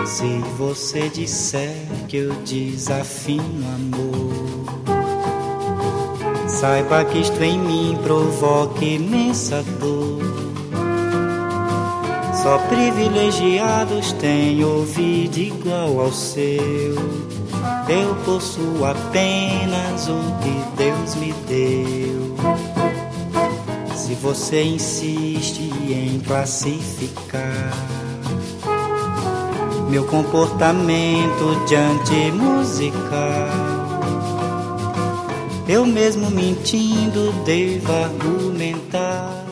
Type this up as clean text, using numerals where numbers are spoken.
Se você disser que eu desafino amor, saiba que isto em mim provoca imensa dor. Só privilegiados têm ouvido igual ao seu. Eu possuo apenas um que Deus me deu. Se você insiste em classificar meu comportamento diante musical, eu mesmo mentindo devo argumentar